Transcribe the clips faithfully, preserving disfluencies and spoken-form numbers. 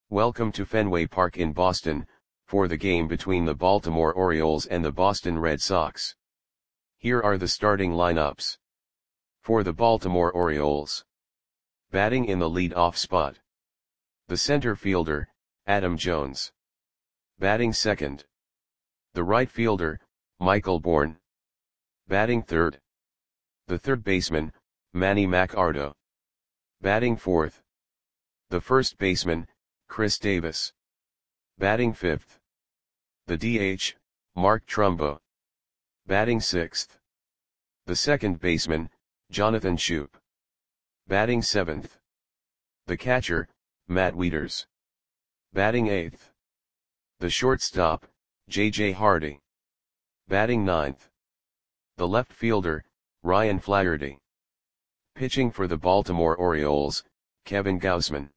Welcome to Fenway Park in Boston, for the game between the Baltimore Orioles and the Boston Red Sox. Here are the starting lineups. For the Baltimore Orioles. Batting in the lead-off spot. The center fielder, Adam Jones. Batting second. The right fielder, Michael Bourn. Batting third. The third baseman, Manny Machado. Batting fourth. The first baseman, Chris Davis. Batting fifth. The D H, Mark Trumbo. Batting sixth. The second baseman, Jonathan Schoop. Batting seventh. The catcher, Matt Wieters. Batting eighth. The shortstop, J J Hardy. Batting ninth. The left fielder, Ryan Flaherty. Pitching for the Baltimore Orioles, Kevin Gausman.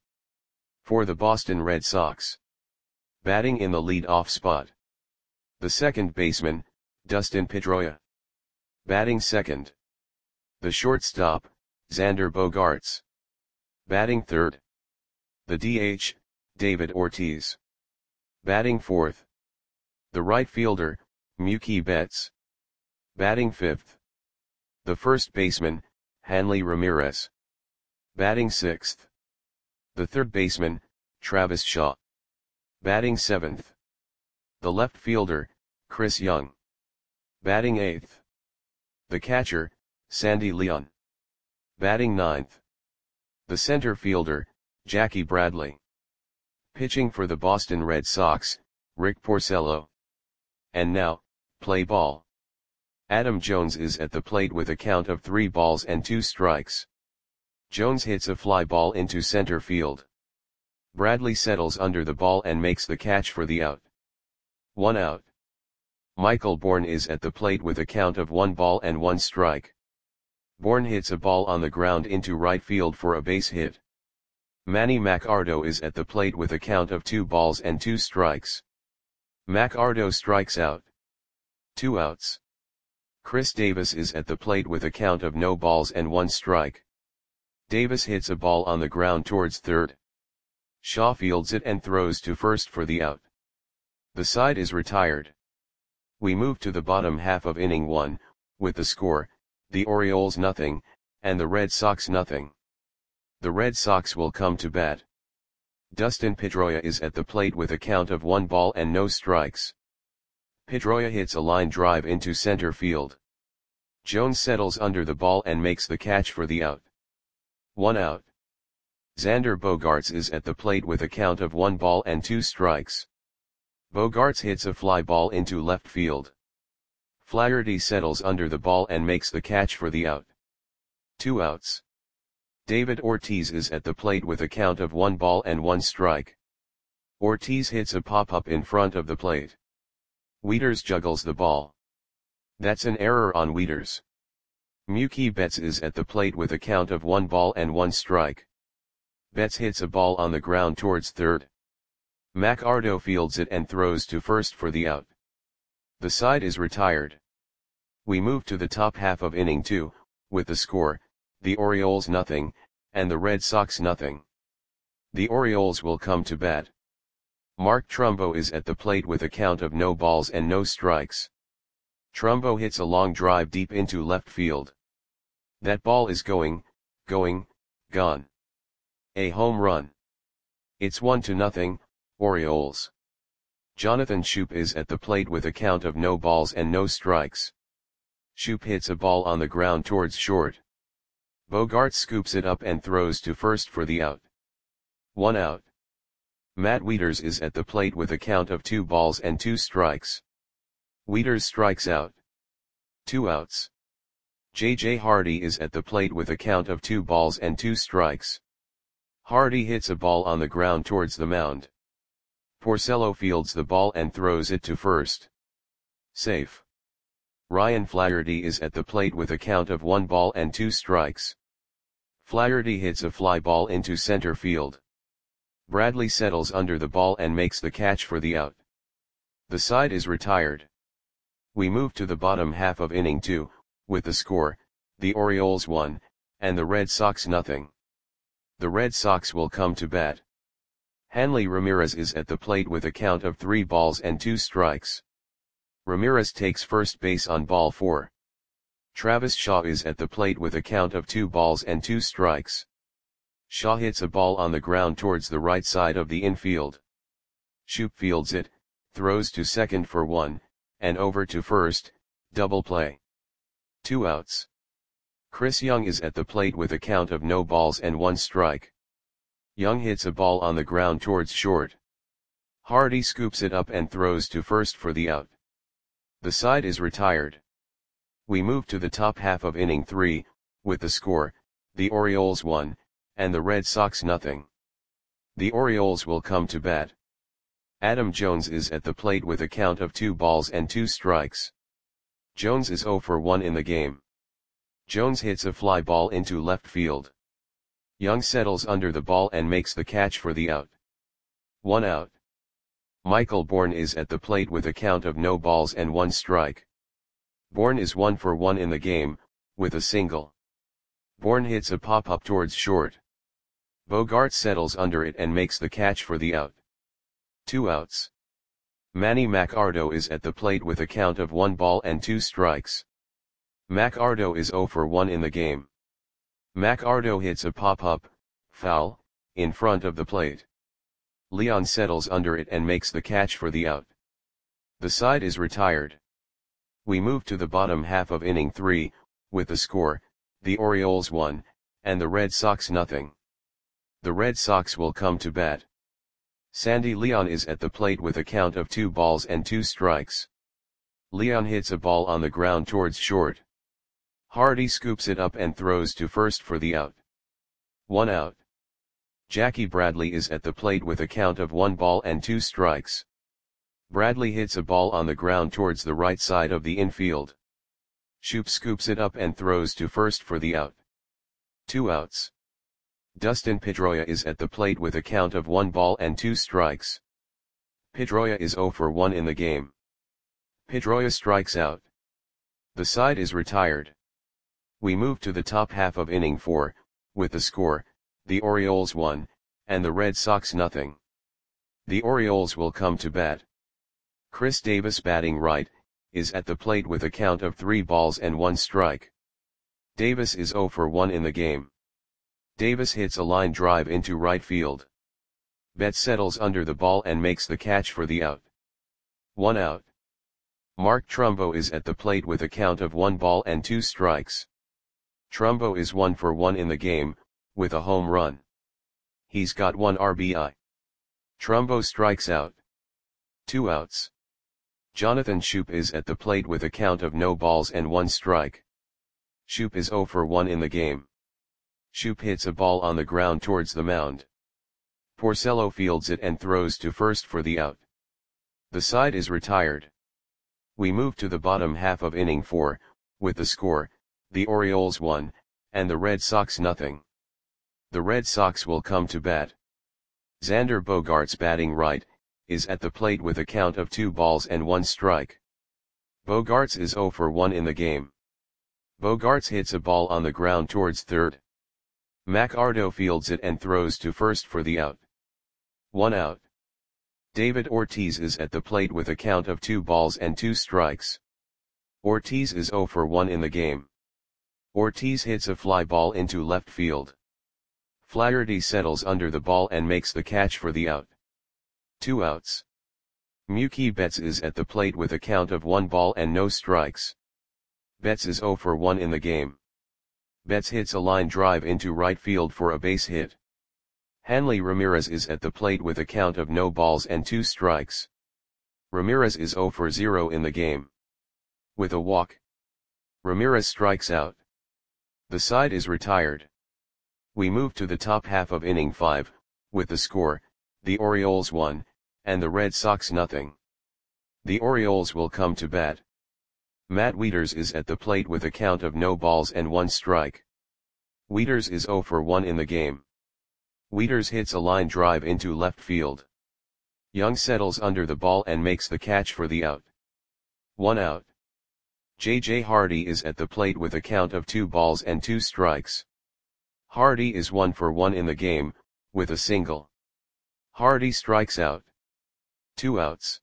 For the Boston Red Sox. Batting in the lead-off spot. The second baseman, Dustin Pedroia. Batting second. The shortstop, Xander Bogaerts. Batting third. The D H, David Ortiz. Batting fourth. The right fielder, Mookie Betts. Batting fifth. The first baseman, Hanley Ramirez. Batting sixth. The third baseman, Travis Shaw. Batting seventh. The left fielder, Chris Young. Batting eighth. The catcher, Sandy Leon. Batting ninth. The center fielder, Jackie Bradley. Pitching for the Boston Red Sox, Rick Porcello. And now, play ball. Adam Jones is at the plate with a count of three balls and two strikes. Jones hits a fly ball into center field. Bradley settles under the ball and makes the catch for the out. One out. Michael Bourn is at the plate with a count of one ball and one strike. Bourn hits a ball on the ground into right field for a base hit. Manny Machado is at the plate with a count of two balls and two strikes. Machado strikes out. Two outs. Chris Davis is at the plate with a count of no balls and one strike. Davis hits a ball on the ground towards third. Shaw fields it and throws to first for the out. The side is retired. We move to the bottom half of inning one, with the score, the Orioles nothing, and the Red Sox nothing. The Red Sox will come to bat. Dustin Pedroia is at the plate with a count of one ball and no strikes. Pedroia hits a line drive into center field. Jones settles under the ball and makes the catch for the out. One out. Xander Bogaerts is at the plate with a count of one ball and two strikes. Bogaerts hits a fly ball into left field. Flaherty settles under the ball and makes the catch for the out. Two outs. David Ortiz is at the plate with a count of one ball and one strike. Ortiz hits a pop-up in front of the plate. Wieters juggles the ball. That's an error on Wieters. Mookie Betts is at the plate with a count of one ball and one strike. Betts hits a ball on the ground towards third. Machado fields it and throws to first for the out. The side is retired. We move to the top half of inning two, with the score, the Orioles nothing, and the Red Sox nothing. The Orioles will come to bat. Mark Trumbo is at the plate with a count of no balls and no strikes. Trumbo hits a long drive deep into left field. That ball is going, going, gone. A home run. It's one to nothing, Orioles. Jonathan Schoop is at the plate with a count of no balls and no strikes. Schoop hits a ball on the ground towards short. Bogaerts scoops it up and throws to first for the out. One out. Matt Wieters is at the plate with a count of two balls and two strikes. Wieters strikes out. Two outs. J J Hardy is at the plate with a count of two balls and two strikes. Hardy hits a ball on the ground towards the mound. Porcello fields the ball and throws it to first. Safe. Ryan Flaherty is at the plate with a count of one ball and two strikes. Flaherty hits a fly ball into center field. Bradley settles under the ball and makes the catch for the out. The side is retired. We move to the bottom half of inning two, with the score, the Orioles one, and the Red Sox nothing. The Red Sox will come to bat. Hanley Ramirez is at the plate with a count of three balls and two strikes. Ramirez takes first base on ball four. Travis Shaw is at the plate with a count of two balls and two strikes. Shaw hits a ball on the ground towards the right side of the infield. Shoop fields it, throws to second for one, and over to first, double play. Two outs. Chris Young is at the plate with a count of no balls and one strike. Young hits a ball on the ground towards short. Hardy scoops it up and throws to first for the out. The side is retired. We move to the top half of inning three, with the score, the Orioles one, and the Red Sox nothing. The Orioles will come to bat. Adam Jones is at the plate with a count of two balls and two strikes. Jones is oh for one in the game. Jones hits a fly ball into left field. Young settles under the ball and makes the catch for the out. One out. Michael Bourne is at the plate with a count of no balls and one strike. Bourne is one for one in the game, with a single. Bourne hits a pop-up towards short. Bogart settles under it and makes the catch for the out. Two outs. Manny Macardo is at the plate with a count of one ball and two strikes. Macardo is oh for one in the game. Macardo hits a pop-up, foul, in front of the plate. Leon settles under it and makes the catch for the out. The side is retired. We move to the bottom half of inning three, with the score, the Orioles one, and the Red Sox nothing. The Red Sox will come to bat. Sandy Leon is at the plate with a count of two balls and two strikes. Leon hits a ball on the ground towards short. Hardy scoops it up and throws to first for the out. One out. Jackie Bradley is at the plate with a count of one ball and two strikes. Bradley hits a ball on the ground towards the right side of the infield. Shoop scoops it up and throws to first for the out. Two outs. Dustin Pedroia is at the plate with a count of one ball and two strikes. Pedroia is oh for one in the game. Pedroia strikes out. The side is retired. We move to the top half of inning four, with the score, the Orioles one, and the Red Sox nothing. The Orioles will come to bat. Chris Davis batting right, is at the plate with a count of three balls and one strike. Davis is oh for one in the game. Davis hits a line drive into right field. Betts settles under the ball and makes the catch for the out. One out. Mark Trumbo is at the plate with a count of one ball and two strikes. Trumbo is one for one in the game, with a home run. He's got one R B I. Trumbo strikes out. Two outs. Jonathan Shoop is at the plate with a count of no balls and one strike. Shoop is oh for one in the game. Shoop hits a ball on the ground towards the mound. Porcello fields it and throws to first for the out. The side is retired. We move to the bottom half of inning four, with the score, the Orioles one, and the Red Sox nothing. The Red Sox will come to bat. Xander Bogaerts batting right, is at the plate with a count of two balls and one strike. Bogaerts is oh for one in the game. Bogaerts hits a ball on the ground towards third. Macardo fields it and throws to first for the out. One out. David Ortiz is at the plate with a count of two balls and two strikes. Ortiz is oh for one in the game. Ortiz hits a fly ball into left field. Flaherty settles under the ball and makes the catch for the out. Two outs. Mookie Betts is at the plate with a count of one ball and no strikes. Betts is oh for one in the game. Betts hits a line drive into right field for a base hit. Hanley Ramirez is at the plate with a count of no balls and two strikes. Ramirez is oh for zero in the game. With a walk, Ramirez strikes out. The side is retired. We move to the top half of inning five, with the score, the Orioles one, and the Red Sox nothing. The Orioles will come to bat. Matt Wieters is at the plate with a count of no balls and one strike. Wieters is oh for one in the game. Wieters hits a line drive into left field. Young settles under the ball and makes the catch for the out. One out. J J Hardy is at the plate with a count of two balls and two strikes. Hardy is one for one in the game, with a single. Hardy strikes out. Two outs.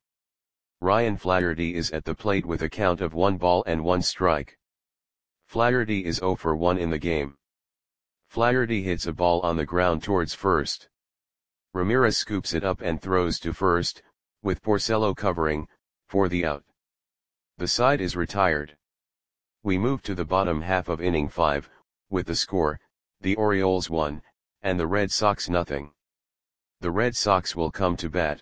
Ryan Flaherty is at the plate with a count of one ball and one strike. Flaherty is oh for one in the game. Flaherty hits a ball on the ground towards first. Ramirez scoops it up and throws to first, with Porcello covering, for the out. The side is retired. We move to the bottom half of inning five, with the score, the Orioles one, and the Red Sox nothing. The Red Sox will come to bat.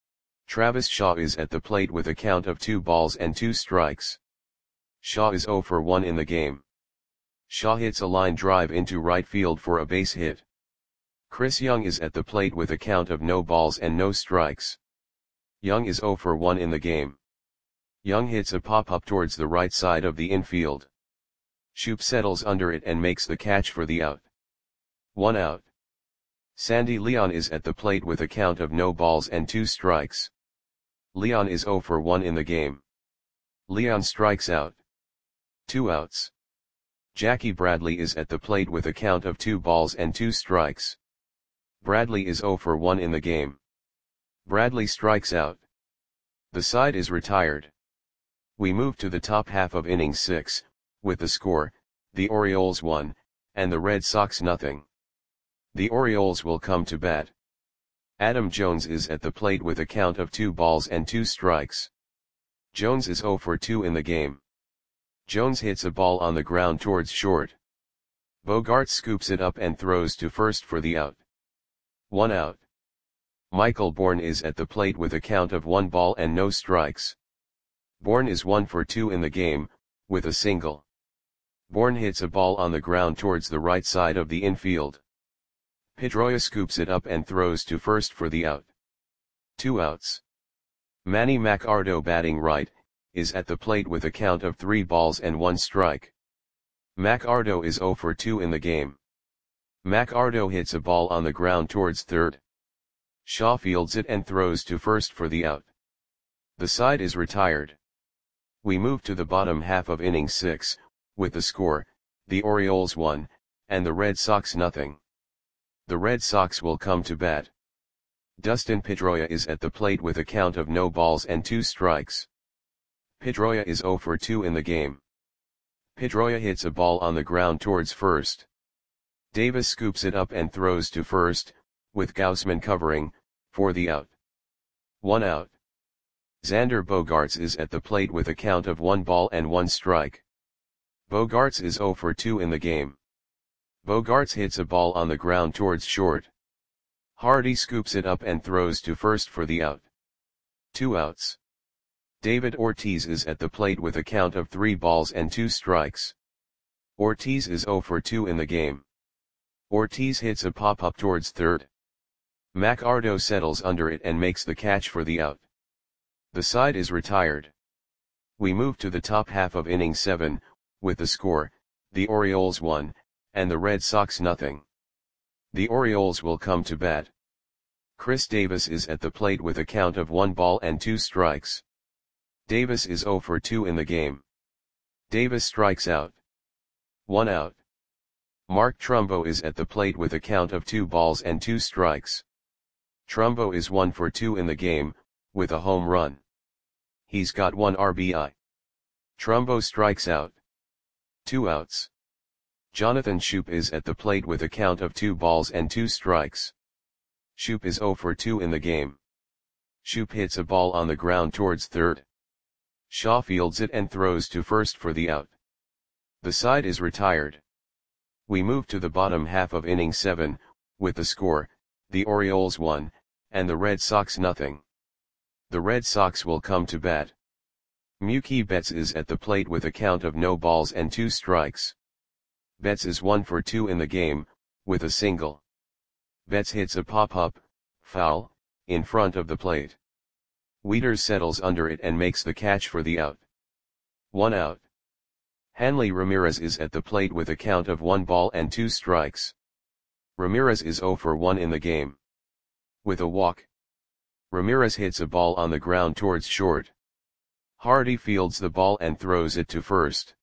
Travis Shaw is at the plate with a count of two balls and two strikes. Shaw is oh for one in the game. Shaw hits a line drive into right field for a base hit. Chris Young is at the plate with a count of no balls and no strikes. Young is oh for one in the game. Young hits a pop-up towards the right side of the infield. Shoop settles under it and makes the catch for the out. One out. Sandy Leon is at the plate with a count of no balls and two strikes. Leon is oh for one in the game. Leon strikes out. Two outs. Jackie Bradley is at the plate with a count of two balls and two strikes. Bradley is oh for one in the game. Bradley strikes out. The side is retired. We move to the top half of inning six, with the score, the Orioles one, and the Red Sox nothing. The Orioles will come to bat. Adam Jones is at the plate with a count of two balls and two strikes. Jones is oh for two in the game. Jones hits a ball on the ground towards short. Bogaerts scoops it up and throws to first for the out. One out. Michael Bourne is at the plate with a count of one ball and no strikes. Bourne is one for two in the game, with a single. Bourne hits a ball on the ground towards the right side of the infield. Pedroia scoops it up and throws to first for the out. Two outs. Manny Machado, batting right, is at the plate with a count of three balls and one strike. Machado is oh for two in the game. Machado hits a ball on the ground towards third. Shaw fields it and throws to first for the out. The side is retired. We move to the bottom half of inning six, with the score, the Orioles one, and the Red Sox nothing. The Red Sox will come to bat. Dustin Pedroia is at the plate with a count of no balls and two strikes. Pedroia is oh for two in the game. Pedroia hits a ball on the ground towards first. Davis scoops it up and throws to first, with Gausman covering, for the out. One out. Xander Bogaerts is at the plate with a count of one ball and one strike. Bogaerts is oh for two in the game. Bogaerts hits a ball on the ground towards short. Hardy scoops it up and throws to first for the out. Two outs. David Ortiz is at the plate with a count of three balls and two strikes. Ortiz is oh for two in the game. Ortiz hits a pop-up towards third. Machado settles under it and makes the catch for the out. The side is retired. We move to the top half of inning seven, with the score, the Orioles one, and the Red Sox nothing. The Orioles will come to bat. Chris Davis is at the plate with a count of one ball and two strikes. Davis is oh for two in the game. Davis strikes out. One out. Mark Trumbo is at the plate with a count of two balls and two strikes. Trumbo is one for two in the game, with a home run. He's got one R B I. Trumbo strikes out. Two outs. Jonathan Schoop is at the plate with a count of two balls and two strikes. Schoop is oh for two in the game. Schoop hits a ball on the ground towards third. Shaw fields it and throws to first for the out. The side is retired. We move to the bottom half of inning seven, with the score, the Orioles one, and the Red Sox nothing. The Red Sox will come to bat. Mookie Betts is at the plate with a count of no balls and two strikes. Betts is one for two in the game, with a single. Betts hits a pop-up, foul, in front of the plate. Wieters settles under it and makes the catch for the out. One out. Hanley Ramirez is at the plate with a count of one ball and two strikes. Ramirez is oh for one in the game. With a walk. Ramirez hits a ball on the ground towards short. Hardy fields the ball and throws it to first.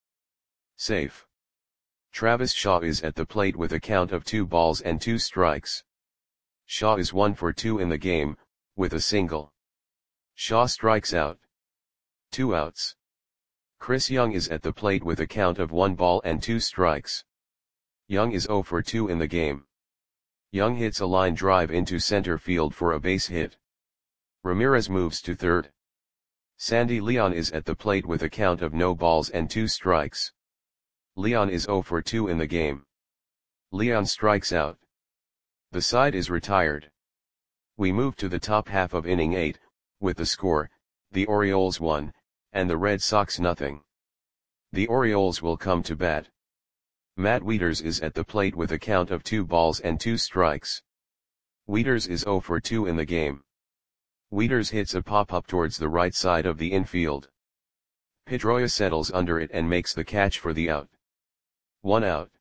Safe. Travis Shaw is at the plate with a count of two balls and two strikes. Shaw is one for two in the game, with a single. Shaw strikes out. Two outs. Chris Young is at the plate with a count of one ball and two strikes. Young is zero for two in the game. Young hits a line drive into center field for a base hit. Ramirez moves to third. Sandy Leon is at the plate with a count of no balls and two strikes. Leon is zero for two in the game. Leon strikes out. The side is retired. We move to the top half of inning eight, with the score, the Orioles one, and the Red Sox nothing. The Orioles will come to bat. Matt Wieters is at the plate with a count of two balls and two strikes. Wieters is zero for two in the game. Wieters hits a pop-up towards the right side of the infield. Pedroia settles under it and makes the catch for the out. One out.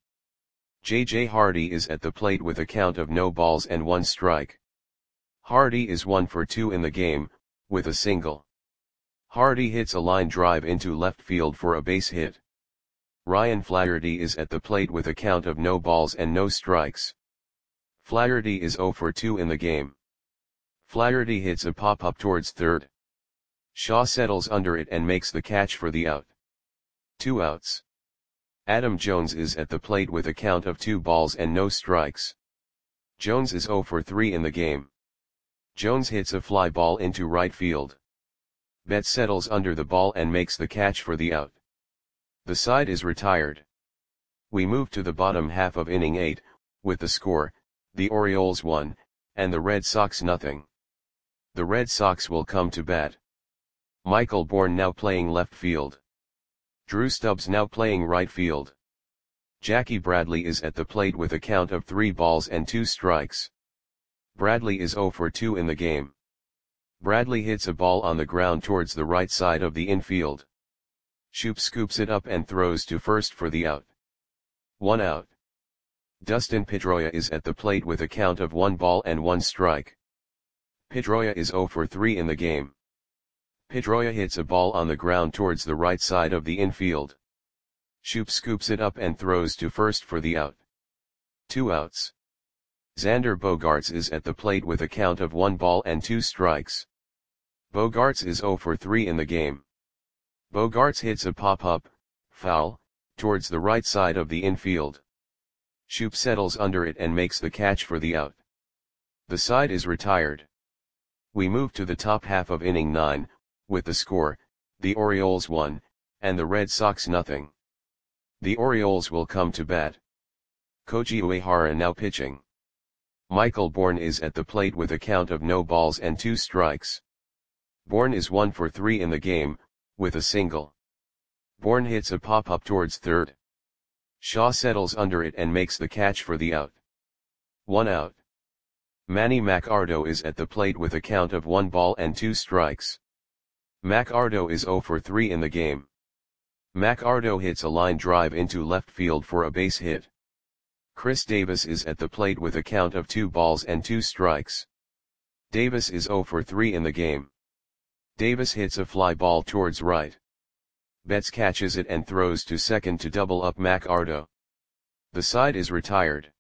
J J Hardy is at the plate with a count of no balls and one strike. Hardy is one for two in the game, with a single. Hardy hits a line drive into left field for a base hit. Ryan Flaherty is at the plate with a count of no balls and no strikes. Flaherty is zero for two in the game. Flaherty hits a pop-up towards third. Shaw settles under it and makes the catch for the out. Two outs. Adam Jones is at the plate with a count of two balls and no strikes. Jones is zero for three in the game. Jones hits a fly ball into right field. Betts settles under the ball and makes the catch for the out. The side is retired. We move to the bottom half of inning eight, with the score, the Orioles one, and the Red Sox nothing. The Red Sox will come to bat. Michael Bourne now playing left field. Drew Stubbs now playing right field. Jackie Bradley is at the plate with a count of three balls and two strikes. Bradley is zero for two in the game. Bradley hits a ball on the ground towards the right side of the infield. Shoop scoops it up and throws to first for the out. One out. Dustin Pedroia is at the plate with a count of one ball and one strike. Pedroia is zero for three in the game. Pedroia hits a ball on the ground towards the right side of the infield. Shoop scoops it up and throws to first for the out. Two outs. Xander Bogaerts is at the plate with a count of one ball and two strikes. Bogaerts is zero for three in the game. Bogaerts hits a pop-up, foul, towards the right side of the infield. Shoop settles under it and makes the catch for the out. The side is retired. We move to the top half of inning nine, with the score, the Orioles one, and the Red Sox nothing. The Orioles will come to bat. Koji Uehara now pitching. Michael Bourne is at the plate with a count of no balls and two strikes. Bourne is one for three in the game, with a single. Bourne hits a pop-up towards third. Shaw settles under it and makes the catch for the out. One out. Manny Machado is at the plate with a count of one ball and two strikes. Machado is zero for three in the game. Machado hits a line drive into left field for a base hit. Chris Davis is at the plate with a count of two balls and two strikes. Davis is zero for three in the game. Davis hits a fly ball towards right. Betts catches it and throws to second to double up Machado. The side is retired.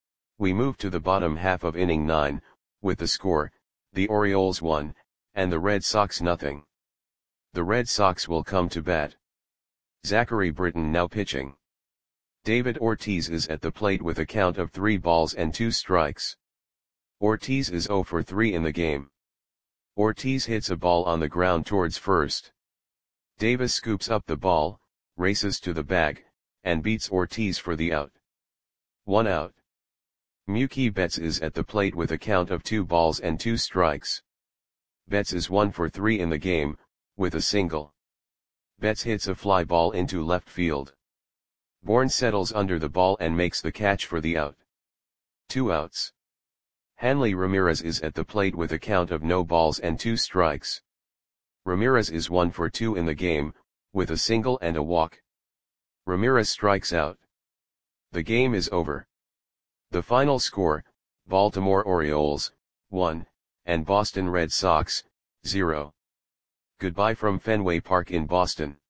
We move to the bottom half of inning nine, with the score, the Orioles one, and the Red Sox nothing. The Red Sox will come to bat. Zachary Britton now pitching. David Ortiz is at the plate with a count of three balls and two strikes. Ortiz is zero for three in the game. Ortiz hits a ball on the ground towards first. Davis scoops up the ball, races to the bag, and beats Ortiz for the out. One out. Mookie Betts is at the plate with a count of two balls and two strikes. Betts is one for three in the game, with a single. Betts hits a fly ball into left field. Bourne settles under the ball and makes the catch for the out. Two outs. Hanley Ramirez is at the plate with a count of no balls and two strikes. Ramirez is one for two in the game, with a single and a walk. Ramirez strikes out. The game is over. The final score, Baltimore Orioles, one, and Boston Red Sox, zero. Goodbye from Fenway Park in Boston.